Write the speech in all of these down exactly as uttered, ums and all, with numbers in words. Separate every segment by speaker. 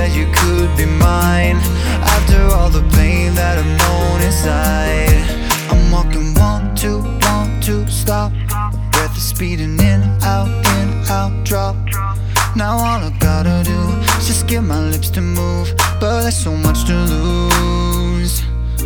Speaker 1: that you could be mine. After all the pain that I've known inside, I'm walking, want to, want to stop. Breath is speeding in, out, in, out, drop. Now all I gotta do is just get my lips to move, but there's so much to lose.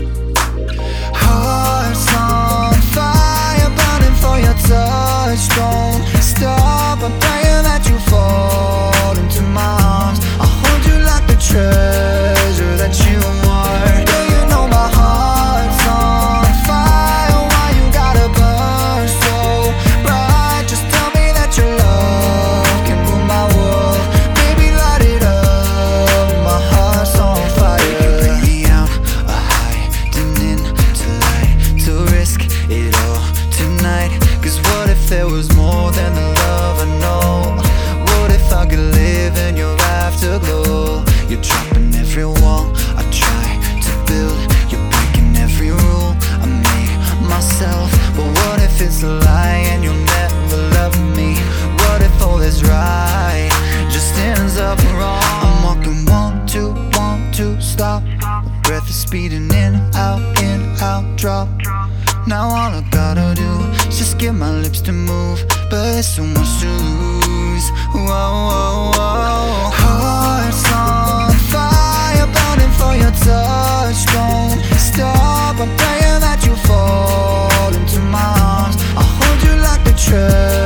Speaker 1: Hearts on fire, burning for your touch. Don't stop, I'm praying that you fall into my arms. I'll hold you like the treasure that you are. Girl, you know my heart's on fire. Why you gotta burn so bright? Just tell me that your love can rule my world. Baby, light it up, my heart's on fire. You can bring me out, a hiding in to light, to risk it all tonight. Cause what if there was more than the love I know? What if I could live in your afterglow? You're dropping every wall I try to build. You're breaking every rule I made myself. But what if it's a lie and you'll never love me? What if all that's right just ends up wrong? I'm walking, want to, want to stop. My breath is speeding in, out, in, out, drop. Now all I gotta do is just get my lips to move, but there's so much to lose. Whoa, whoa, whoa. Hearts on fire, burning for your touch. Don't stop, I'm praying that you fall into my arms. I'll hold you like the treasure